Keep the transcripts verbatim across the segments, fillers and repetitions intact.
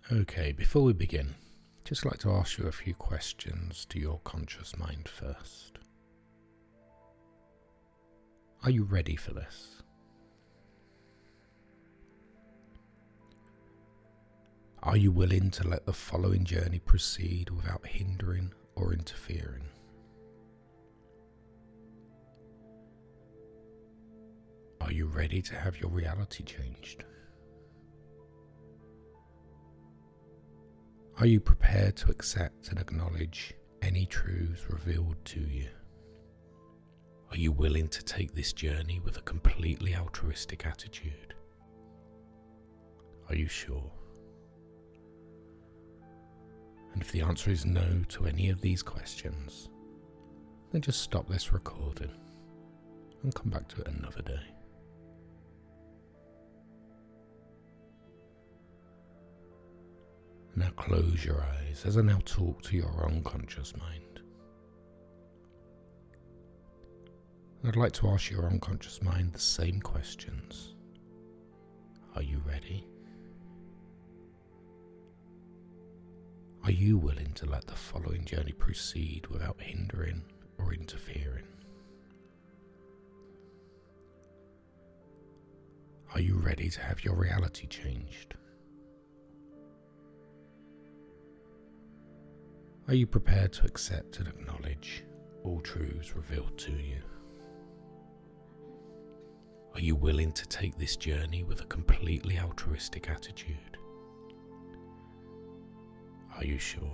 Okay, before we begin, just like to ask you a few questions to your conscious mind first. Are you ready for this? Are you willing to let the following journey proceed without hindering or interfering? Are you ready to have your reality changed? Are you prepared to accept and acknowledge any truths revealed to you? Are you willing to take this journey with a completely altruistic attitude? Are you sure? And if the answer is no to any of these questions, then just stop this recording and come back to it another day. Now close your eyes as I now talk to your unconscious mind. I'd like to ask your unconscious mind the same questions. Are you ready? Are you willing to let the following journey proceed without hindering or interfering? Are you ready to have your reality changed? Are you prepared to accept and acknowledge all truths revealed to you? Are you willing to take this journey with a completely altruistic attitude? Are you sure?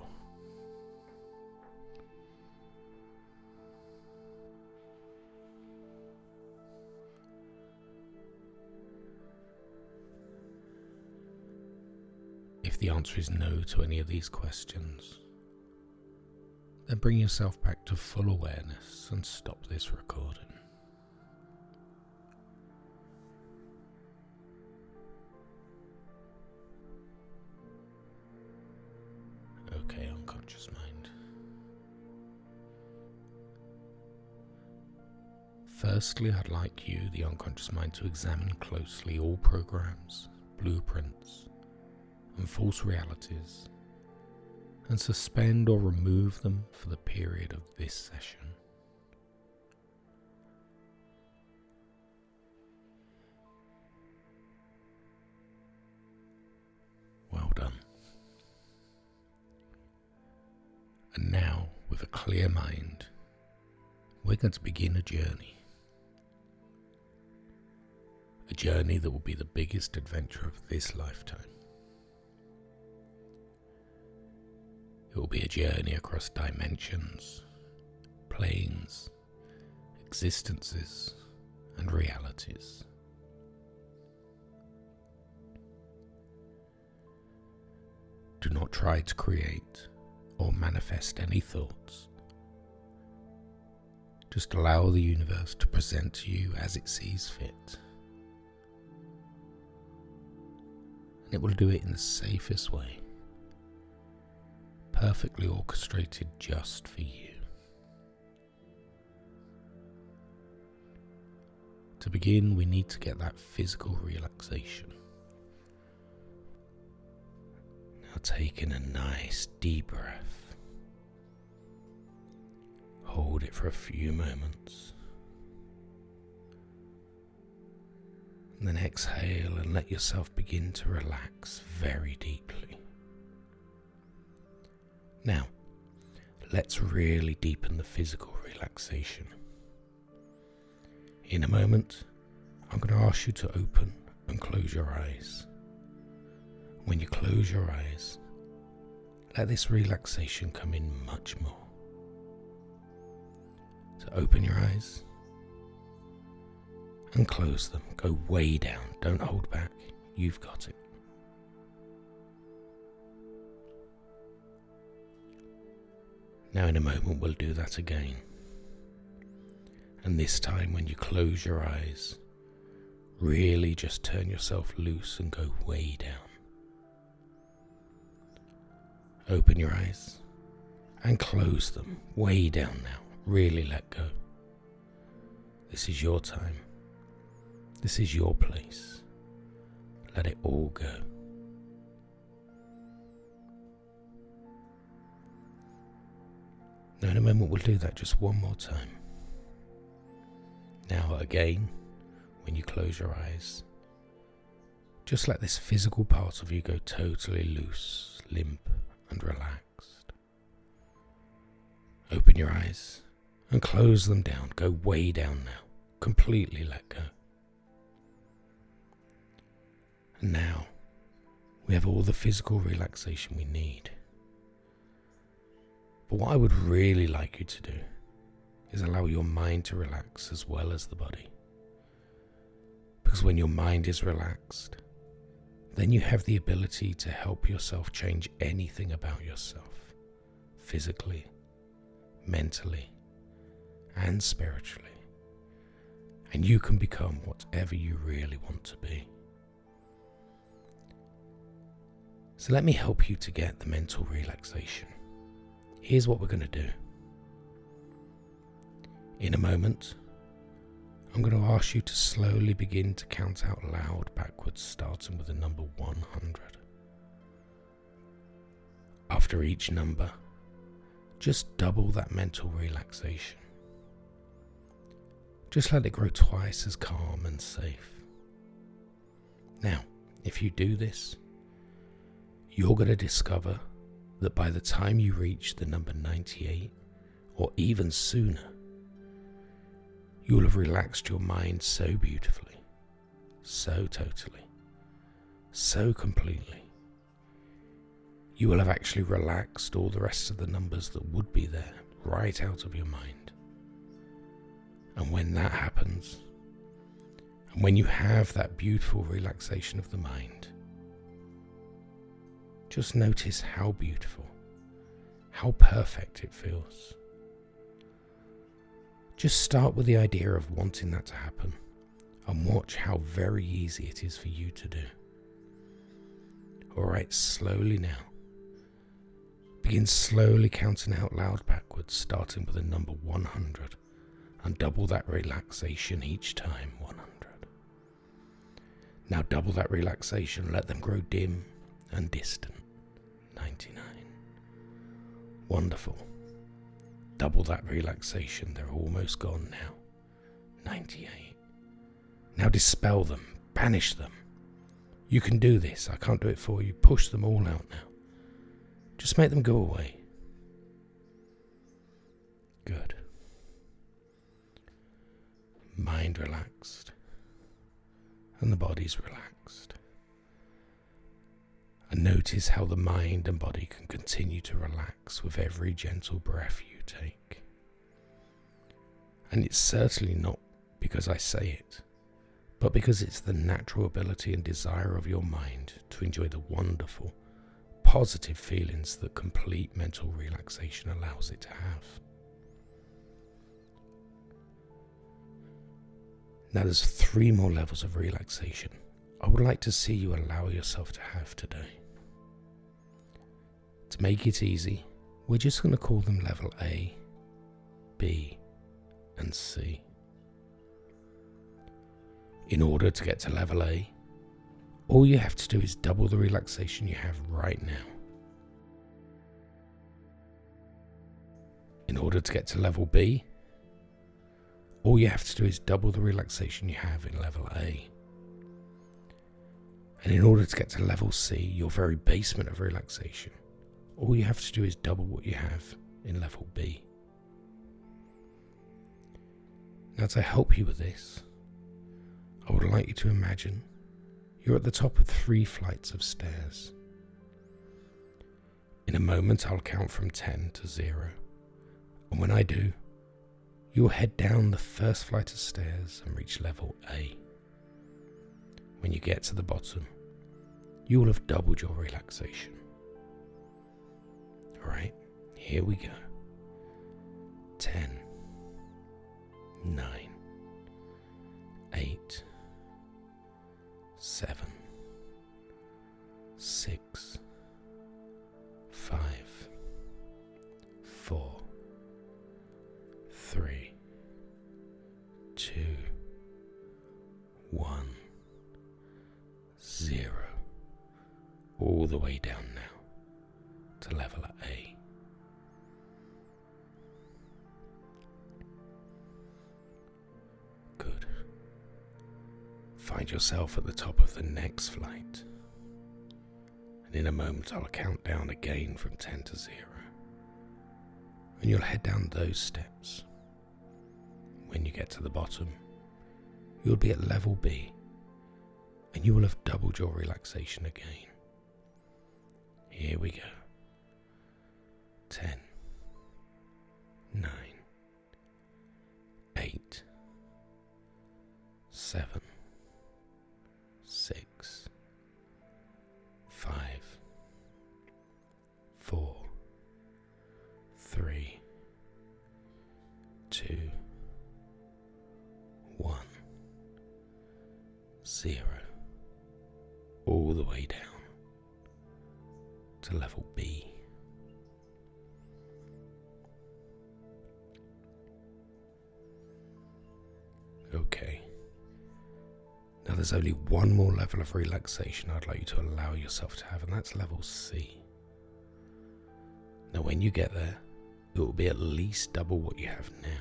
If the answer is no to any of these questions, then bring yourself back to full awareness and stop this recording. Okay, unconscious mind. Firstly, I'd like you, the unconscious mind, to examine closely all programs, blueprints, and false realities, and suspend or remove them for the period of this session. Well done. And now, with a clear mind, we're going to begin a journey. A journey that will be the biggest adventure of this lifetime. It will be a journey across dimensions, planes, existences, and realities. Do not try to create or manifest any thoughts. Just allow the universe to present to you as it sees fit. And it will do it in the safest way. Perfectly orchestrated just for you. To begin, we need to get that physical relaxation. Now take in a nice deep breath. Hold it for a few moments. And then exhale and let yourself begin to relax very deeply. Now, let's really deepen the physical relaxation. In a moment, I'm going to ask you to open and close your eyes. When you close your eyes, let this relaxation come in much more. So open your eyes and close them. Go way down. Don't hold back. You've got it. Now in a moment we'll do that again. And this time when you close your eyes, really just turn yourself loose and go way down. Open your eyes and close them way down now. Really let go. This is your time. This is your place. Let it all go. Now in a moment we'll do that just one more time. Now again, when you close your eyes, just let this physical part of you go totally loose, limp and relaxed. Open your eyes and close them down. Go way down now. Completely let go. And now we have all the physical relaxation we need. But what I would really like you to do is allow your mind to relax as well as the body. Because when your mind is relaxed, then you have the ability to help yourself change anything about yourself, physically, mentally, and spiritually. And you can become whatever you really want to be. So let me help you to get the mental relaxation. Here's what we're going to do. In a moment, I'm going to ask you to slowly begin to count out loud backwards, starting with the number one hundred. After each number, just double that mental relaxation. Just let it grow twice as calm and safe. Now, if you do this, you're going to discover that by the time you reach the number ninety-eight, or even sooner, you will have relaxed your mind so beautifully, so totally, so completely. You will have actually relaxed all the rest of the numbers that would be there right out of your mind. And when that happens, and when you have that beautiful relaxation of the mind, just notice how beautiful, how perfect it feels. Just start with the idea of wanting that to happen and watch how very easy it is for you to do. Alright, slowly now. Begin slowly counting out loud backwards, starting with the number one hundred, and double that relaxation each time, one hundred. Now double that relaxation, let them grow dim and distant, ninety-nine. Wonderful. Double that relaxation, they're almost gone now, ninety-eight. Now dispel them, banish them. You can do this, I can't do it for you. Push them all out now. Just make them go away. Good. Mind relaxed, and the body's relaxed. And notice how the mind and body can continue to relax with every gentle breath you take. And it's certainly not because I say it, but because it's the natural ability and desire of your mind to enjoy the wonderful, positive feelings that complete mental relaxation allows it to have. Now there's three more levels of relaxation I would like to see you allow yourself to have today. To make it easy, we're just going to call them level A, B, and C. In order to get to level A, all you have to do is double the relaxation you have right now. In order to get to level B, all you have to do is double the relaxation you have in level A. And in order to get to level C, your very basement of relaxation, all you have to do is double what you have in level B. Now, to help you with this, I would like you to imagine you're at the top of three flights of stairs. In a moment, I'll count from ten to zero. And when I do, you'll head down the first flight of stairs and reach level A. When you get to the bottom, you will have doubled your relaxation. Alright, here we go. ten, nine, eight, seven, six, five, four, three, two, one, zero. All the way down now to level A. Find yourself at the top of the next flight. And in a moment I'll count down again from ten to zero. And you'll head down those steps. When you get to the bottom, you'll be at level B, and you will have doubled your relaxation again. Here we go. Ten, nine, eight, seven, six, five, four, three, two, one, zero, all the way down to level B. Okay. Now there's only one more level of relaxation I'd like you to allow yourself to have, and that's level C. Now when you get there, it will be at least double what you have now.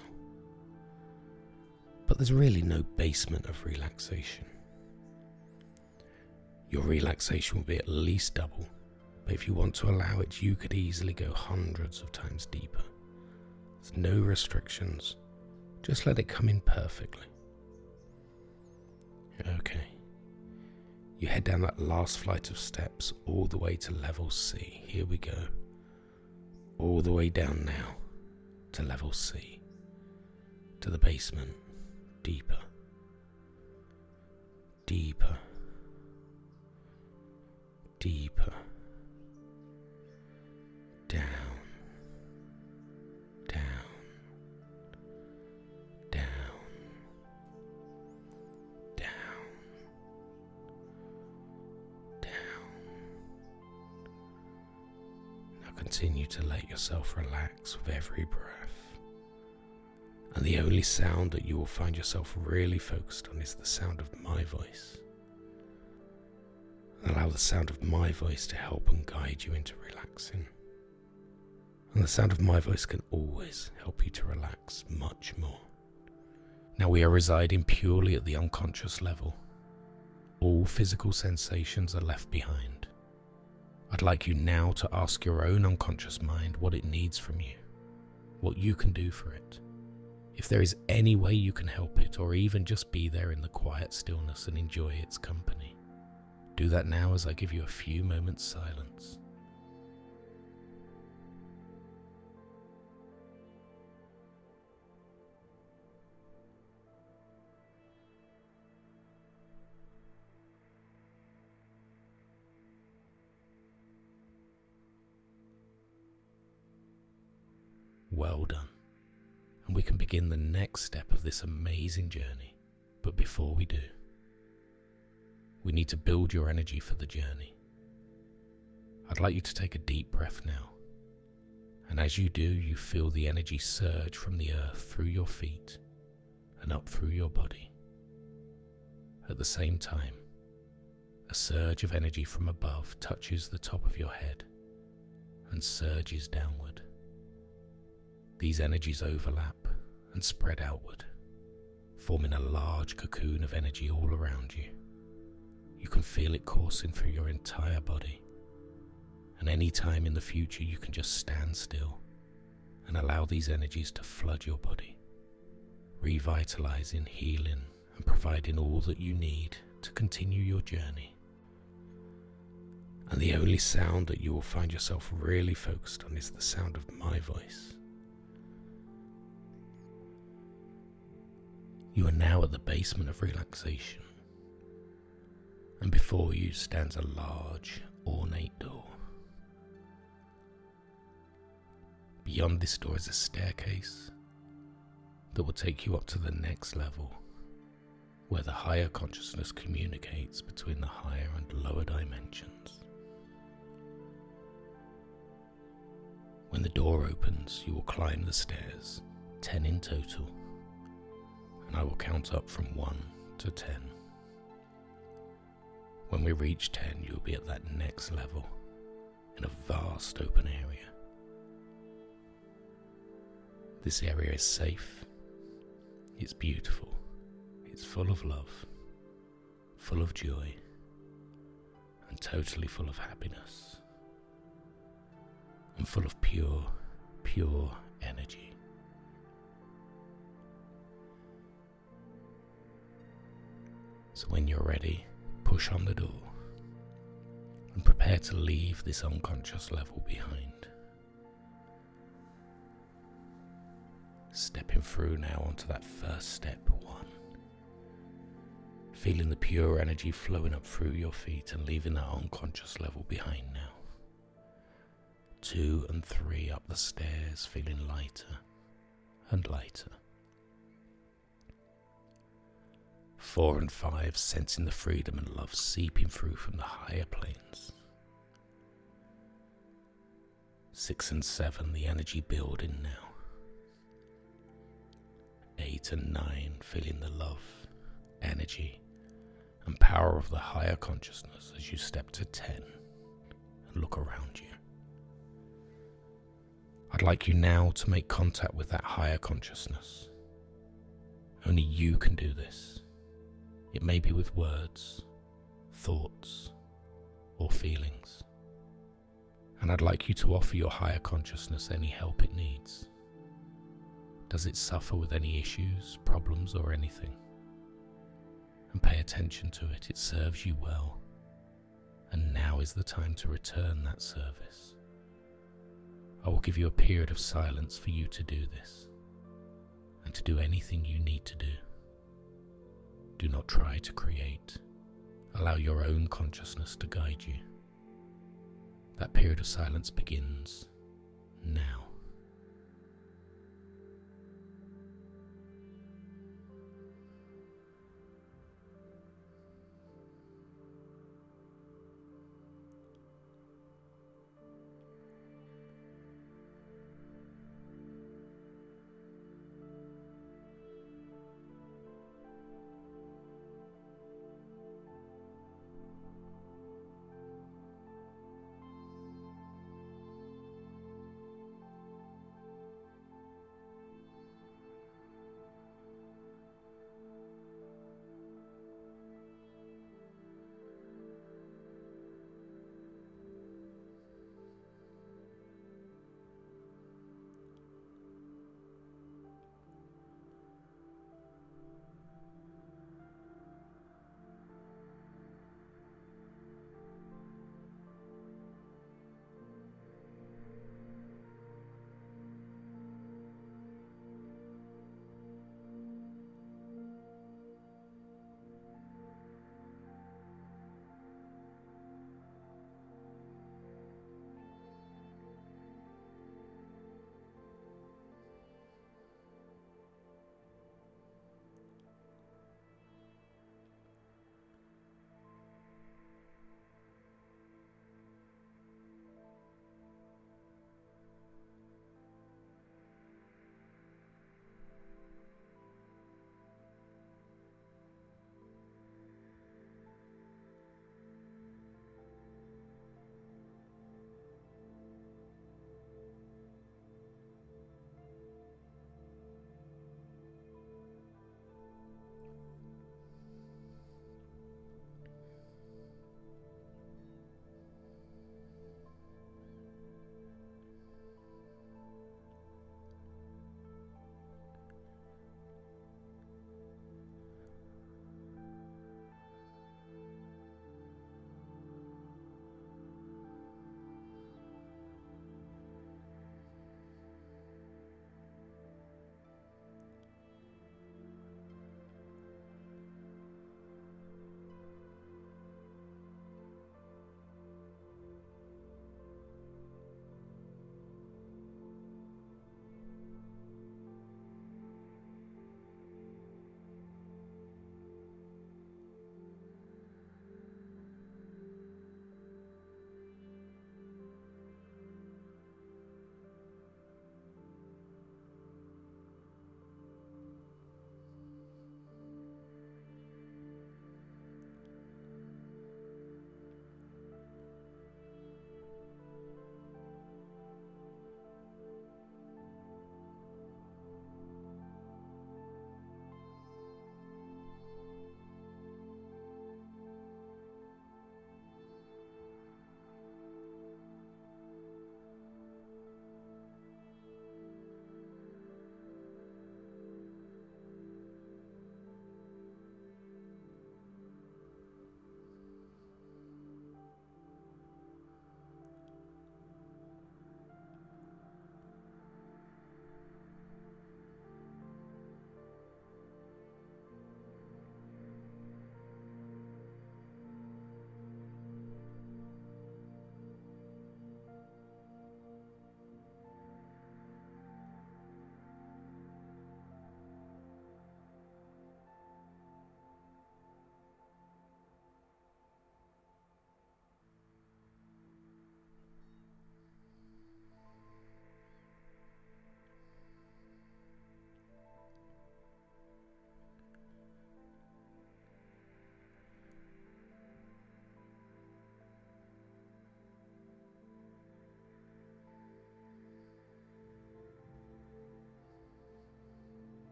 But there's really no basement of relaxation. Your relaxation will be at least double, but if you want to allow it, you could easily go hundreds of times deeper. There's no restrictions, just let it come in perfectly. Okay, you head down that last flight of steps all the way to level C. Here we go. All the way down now to level C, to the basement, deeper, deeper, deeper, down, down, down, down, down. Now continue to let yourself relax with every breath. And the only sound that you will find yourself really focused on is the sound of my voice. And allow the sound of my voice to help and guide you into relaxing. And the sound of my voice can always help you to relax much more. Now we are residing purely at the unconscious level. All physical sensations are left behind. I'd like you now to ask your own unconscious mind what it needs from you, what you can do for it. If there is any way you can help it, or even just be there in the quiet stillness and enjoy its company, do that now as I give you a few moments silence. Well done. And we can begin the next step of this amazing journey. But before we do, we need to build your energy for the journey. I'd like you to take a deep breath now. And as you do, you feel the energy surge from the earth through your feet and up through your body. At the same time, a surge of energy from above touches the top of your head and surges downward. These energies overlap and spread outward, forming a large cocoon of energy all around you. You can feel it coursing through your entire body, and any time in the future you can just stand still and allow these energies to flood your body, revitalizing, healing, and providing all that you need to continue your journey. And the only sound that you will find yourself really focused on is the sound of my voice. You are now at the basement of relaxation, and before you stands a large, ornate door. Beyond this door is a staircase that will take you up to the next level, where the higher consciousness communicates between the higher and lower dimensions. When the door opens, you will climb the stairs, ten in total, and I will count up from one to ten. When we reach ten, you'll be at that next level, in a vast open area. This area is safe, it's beautiful, it's full of love, full of joy, and totally full of happiness, and full of pure, pure energy. So when you're ready, push on the door and prepare to leave this unconscious level behind. Stepping through now onto that first step, one. Feeling the pure energy flowing up through your feet and leaving that unconscious level behind now. Two and three up the stairs, feeling lighter and lighter. Four and five, sensing the freedom and love seeping through from the higher planes. Six and seven, the energy building now. Eight and nine, feeling the love, energy, and power of the higher consciousness as you step to ten and look around you. I'd like you now to make contact with that higher consciousness. Only you can do this. It may be with words, thoughts, or feelings. And I'd like you to offer your higher consciousness any help it needs. Does it suffer with any issues, problems, or anything? And pay attention to it. It serves you well. And now is the time to return that service. I will give you a period of silence for you to do this, and to do anything you need to do. Do not try to create. Allow your own consciousness to guide you. That period of silence begins now.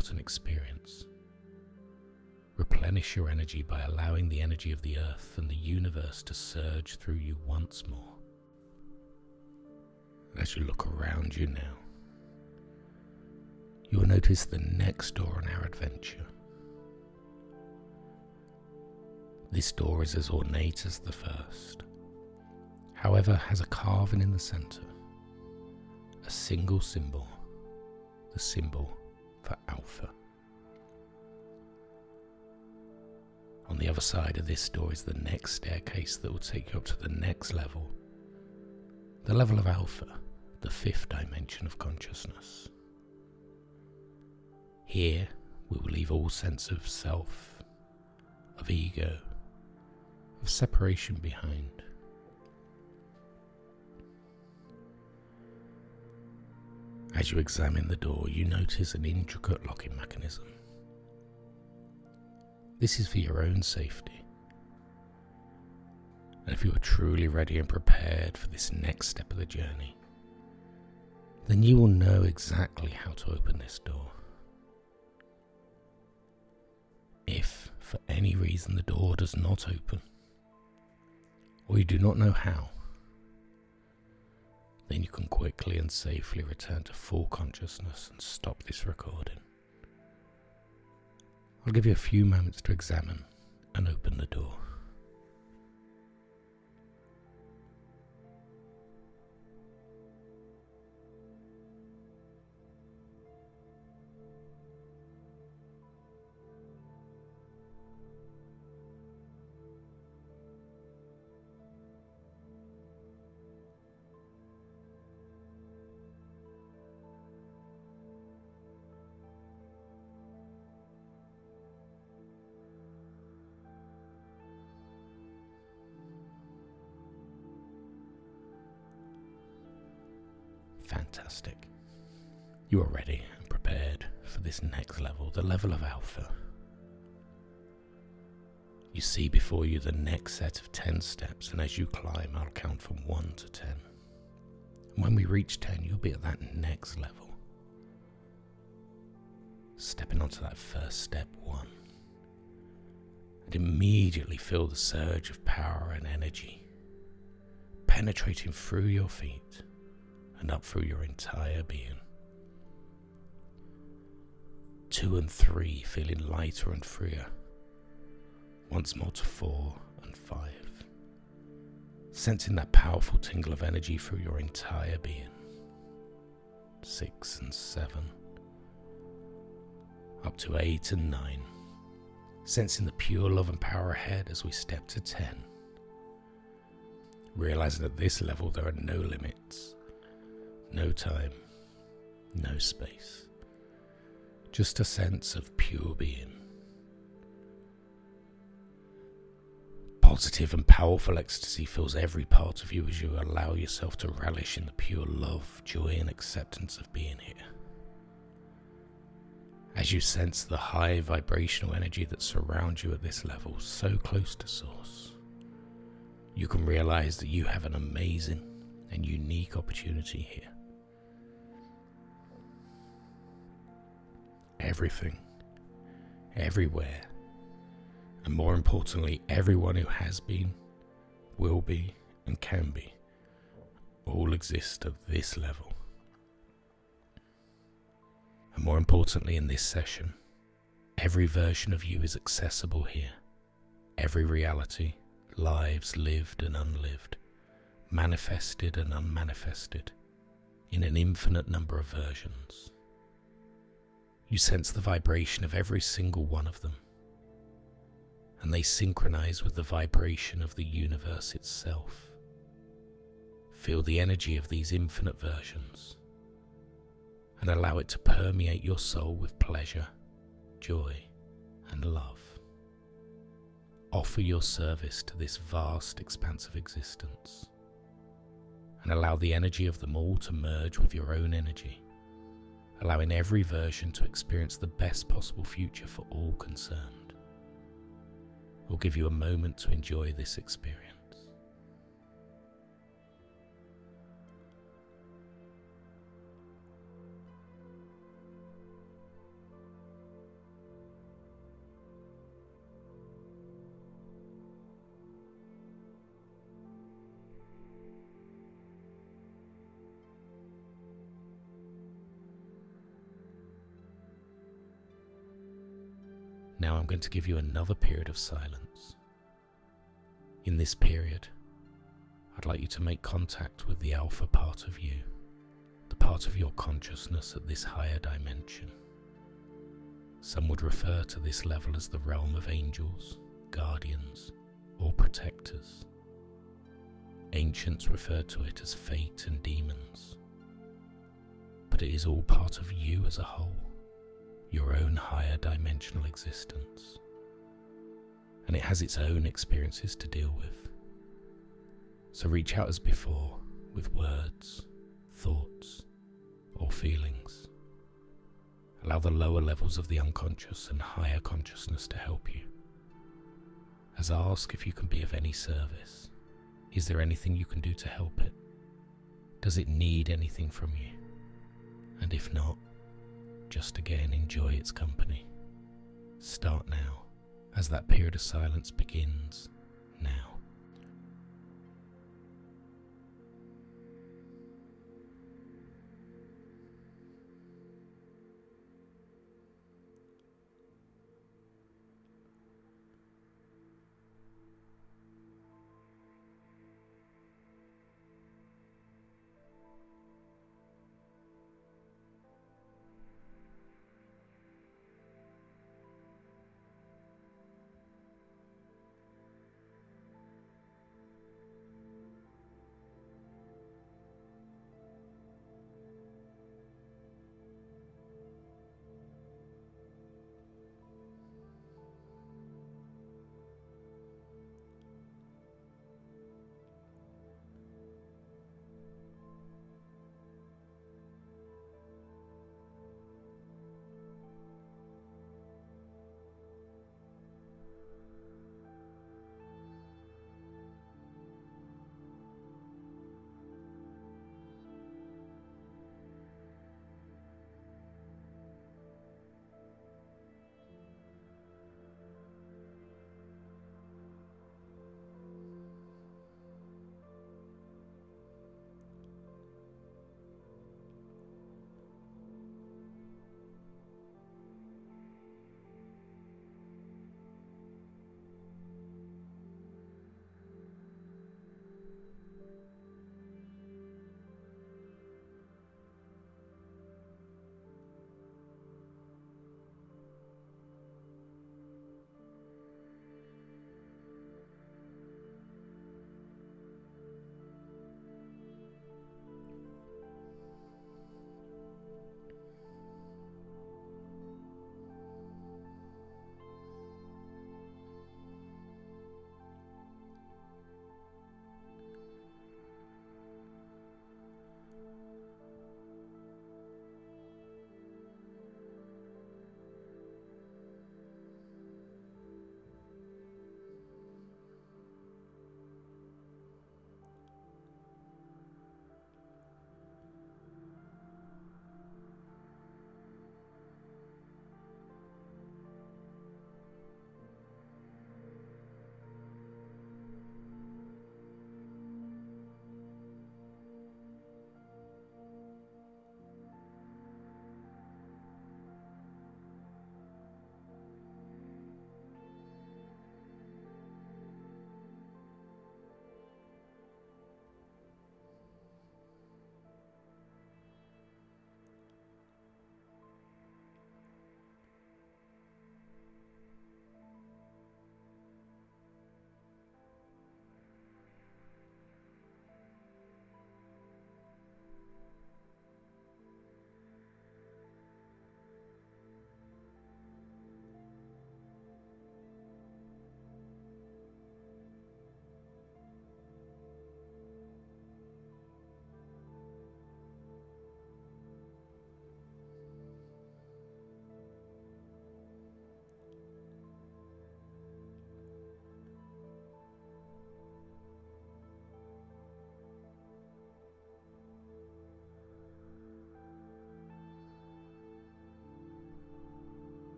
what an experience. Replenish your energy by allowing the energy of the earth and the universe to surge through you once more. As you look around you now, you will notice the next door on our adventure. This door is as ornate as the first, however has a carving in the centre, a single symbol, the symbol for Alpha. On the other side of this door is the next staircase that will take you up to the next level, the level of Alpha, the fifth dimension of consciousness. Here we will leave all sense of self, of ego, of separation behind. As you examine the door, you notice an intricate locking mechanism. This is for your own safety. And if you are truly ready and prepared for this next step of the journey, then you will know exactly how to open this door. If, for any reason, the door does not open, or you do not know how, then you can quickly and safely return to full consciousness and stop this recording. I'll give you a few moments to examine and open the door. Fantastic. You are ready and prepared for this next level, the level of Alpha. You see before you the next set of ten steps, and as you climb, I'll count from one to ten. And when we reach ten, you'll be at that next level. Stepping onto that first step, one, and immediately feel the surge of power and energy penetrating through your feet and up through your entire being. Two and three, feeling lighter and freer. Once more to four and five, sensing that powerful tingle of energy through your entire being. Six and seven, up to eight and nine, sensing the pure love and power ahead as we step to ten. Realizing at this level there are no limits. No time, no space, just a sense of pure being. Positive and powerful ecstasy fills every part of you as you allow yourself to relish in the pure love, joy and acceptance of being here. As you sense the high vibrational energy that surrounds you at this level, so close to Source, you can realize that you have an amazing and unique opportunity here. Everything, everywhere, and more importantly, everyone who has been, will be, and can be, all exist at this level. And more importantly, in this session, every version of you is accessible here. Every reality, lives lived and unlived, manifested and unmanifested, in an infinite number of versions. You sense the vibration of every single one of them, and they synchronize with the vibration of the universe itself. Feel the energy of these infinite versions, and allow it to permeate your soul with pleasure, joy, and love. Offer your service to this vast expanse of existence, and allow the energy of them all to merge with your own energy, allowing every version to experience the best possible future for all concerned. We'll give you a moment to enjoy this experience. Now I'm going to give you another period of silence. In this period, I'd like you to make contact with the alpha part of you, the part of your consciousness at this higher dimension. Some would refer to this level as the realm of angels, guardians, or protectors. Ancients referred to it as fate and demons. But it is all part of you as a whole, your own higher dimensional existence. And it has its own experiences to deal with. So reach out as before with words, thoughts, or feelings. Allow the lower levels of the unconscious and higher consciousness to help you. As I ask if you can be of any service. Is there anything you can do to help it? Does it need anything from you? And if not, just again enjoy its company. Start now, as that period of silence begins now.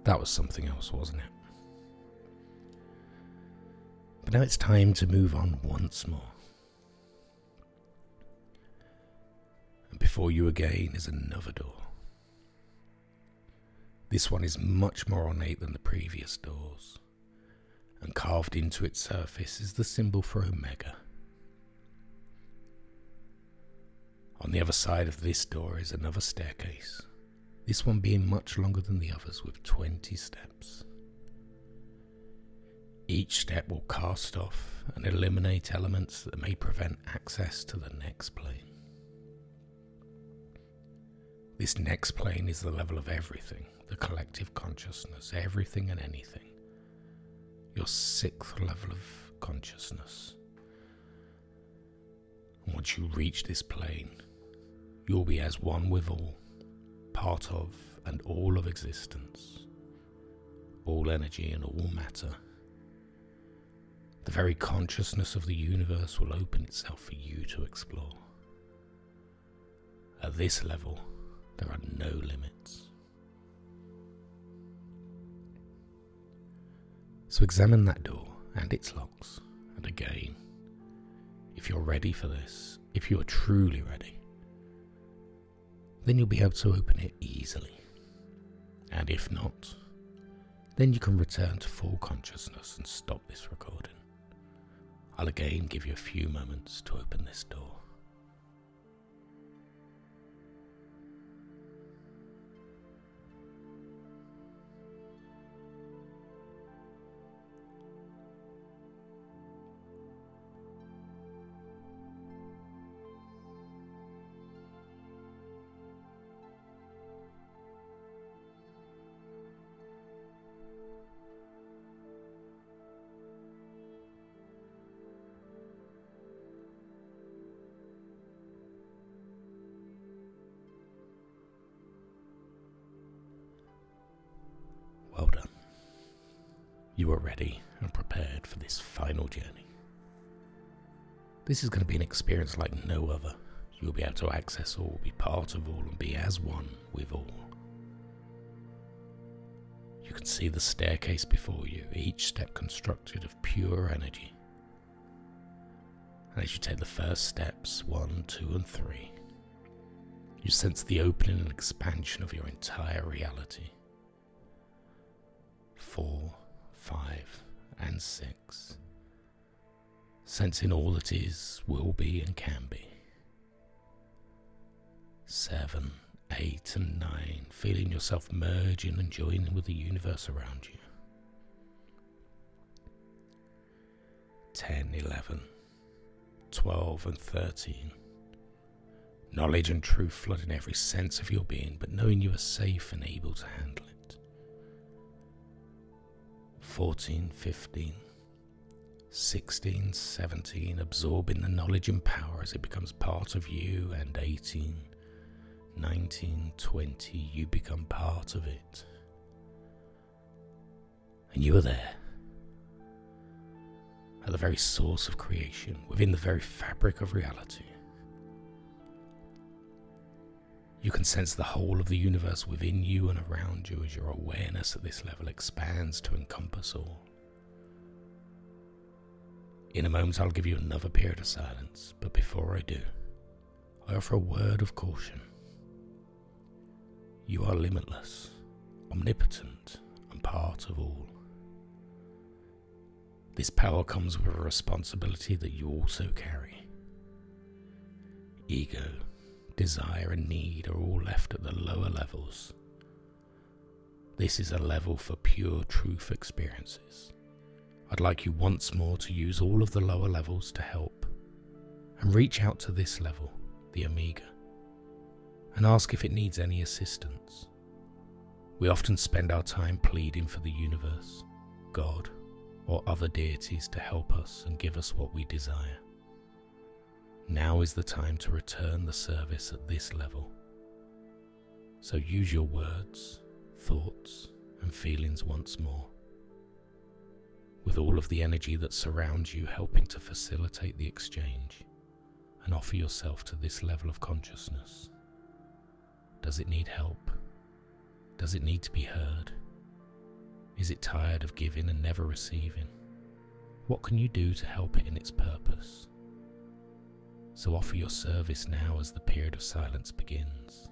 That was something else, wasn't it? But now it's time to move on once more. And before you again is another door. This one is much more ornate than the previous doors, and carved into its surface is the symbol for Omega. On the other side of this door is another staircase, this one being much longer than the others with twenty steps. Each step will cast off and eliminate elements that may prevent access to the next plane. This next plane is the level of everything, the collective consciousness, everything and anything. Your sixth level of consciousness. And once you reach this plane, you'll be as one with all, part of and all of existence, all energy and all matter. The very consciousness of the universe will open itself for you to explore. At this level, there are no limits. So examine that door and its locks, and again, if you're ready for this, if you are truly ready, then you'll be able to open it easily. And if not, then you can return to full consciousness and stop this recording. I'll again give you a few moments to open this door. Well done. You are ready and prepared for this final journey. This is going to be an experience like no other. You'll be able to access all, be part of all, and be as one with all. You can see the staircase before you, each step constructed of pure energy. And as you take the first steps, one, two, and three, you sense the opening and expansion of your entire reality. Four, five, and six. Sensing all that is, will be, and can be. Seven, eight, and nine. Feeling yourself merging and joining with the universe around you. Ten, eleven, twelve, and thirteen. Knowledge and truth flooding every sense of your being, but knowing you are safe and able to handle it. Fourteen, fifteen, sixteen, seventeen, absorbing the knowledge and power as it becomes part of you, and eighteen, nineteen, twenty, you become part of it. And you are there, at the very source of creation, within the very fabric of reality. You can sense the whole of the universe within you and around you as your awareness at this level expands to encompass all. In a moment I'll give you another period of silence, but before I do, I offer a word of caution. You are limitless, omnipotent, and part of all. This power comes with a responsibility that you also carry. Ego, desire, and need are all left at the lower levels. This is a level for pure truth experiences. I'd like you once more to use all of the lower levels to help, and reach out to this level, the Omega, and ask if it needs any assistance. We often spend our time pleading for the universe, God, or other deities to help us and give us what we desire. Now is the time to return the service at this level. So use your words, thoughts, and feelings once more, with all of the energy that surrounds you helping to facilitate the exchange, and offer yourself to this level of consciousness. Does it need help? Does it need to be heard? Is it tired of giving and never receiving? What can you do to help it in its purpose? So offer your service now as the period of silence begins.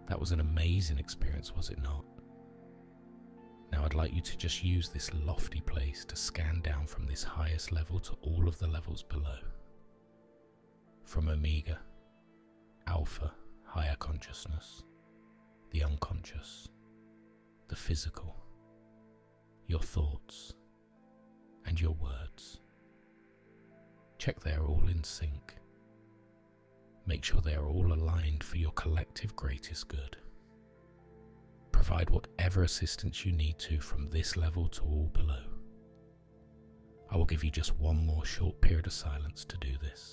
That was an amazing experience, was it not? Now I'd like you to just use this lofty place to scan down from this highest level to all of the levels below. From Omega, Alpha, higher consciousness, the unconscious, the physical, your thoughts, and your words. Check they're all in sync. Make sure they are all aligned for your collective greatest good. Provide whatever assistance you need to from this level to all below. I will give you just one more short period of silence to do this.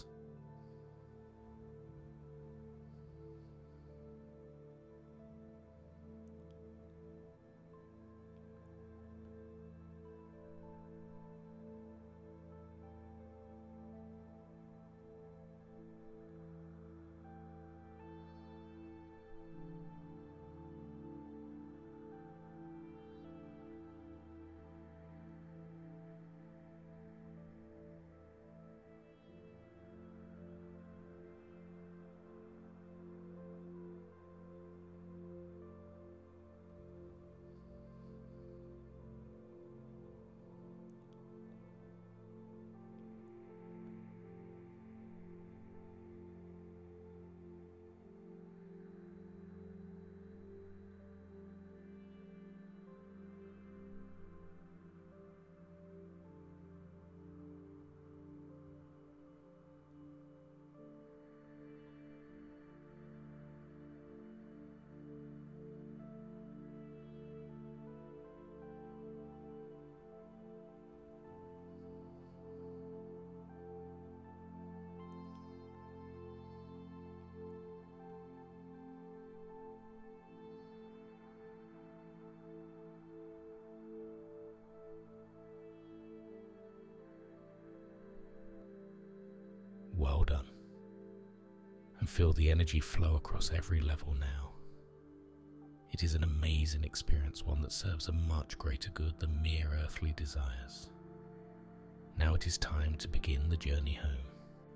Well done. And feel the energy flow across every level now. It is an amazing experience, one that serves a much greater good than mere earthly desires. Now it is time to begin the journey home.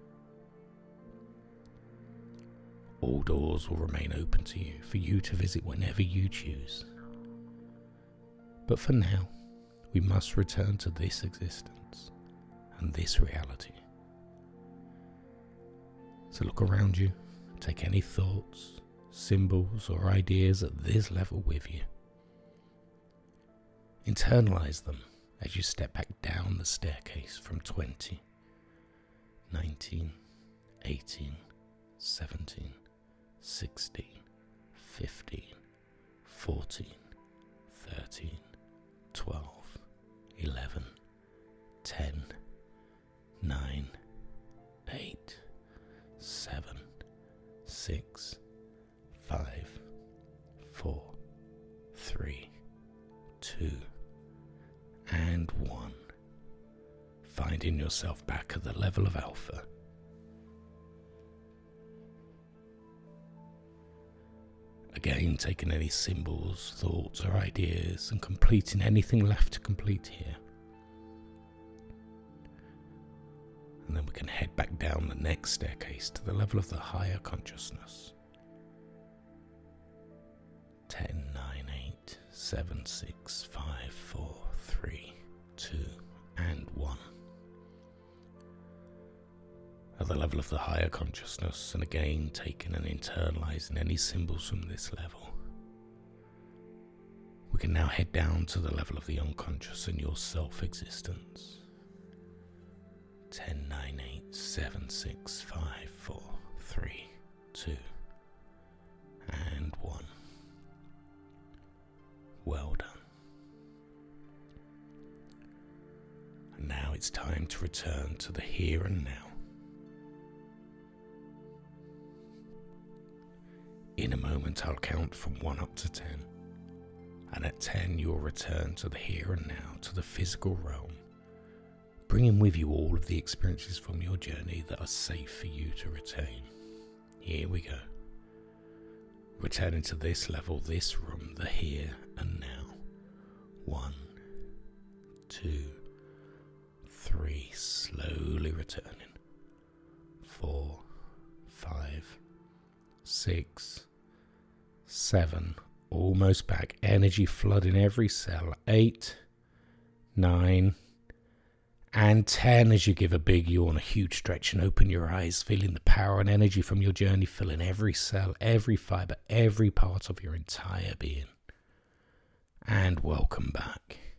All doors will remain open to you for you to visit whenever you choose. But for now, we must return to this existence and this reality. So look around you, take any thoughts, symbols or ideas at this level with you. Internalize them as you step back down the staircase from twenty, nineteen, eighteen, seventeen, sixteen, fifteen, fourteen, thirteen, twelve, eleven, ten, nine, eight, seven, six, five, four, three, two, and one. Finding yourself back at the level of Alpha. Again, taking any symbols, thoughts or ideas and completing anything left to complete here. And then we can head back down the next staircase to the level of the higher consciousness. ten, nine, eight, seven, six, five, four, three, two, and one. At the level of the higher consciousness, and again taking and internalizing any symbols from this level. We can now head down to the level of the unconscious and your self-existence. ten, nine, eight, seven, six, five, four, three, two, and one. Well done. And now it's time to return to the here and now. In a moment I'll count from one up to ten, and at ten you'll return to the here and now, to the physical realm, bringing with you all of the experiences from your journey that are safe for you to retain. Here we go. Returning to this level, this room, the here and now. One, two, three, slowly returning. Four, five, six, seven, almost back. Energy flooding every cell. Eight, nine, and ten as you give a big yawn, a huge stretch, and open your eyes, feeling the power and energy from your journey filling every cell, every fiber, every part of your entire being. And welcome back.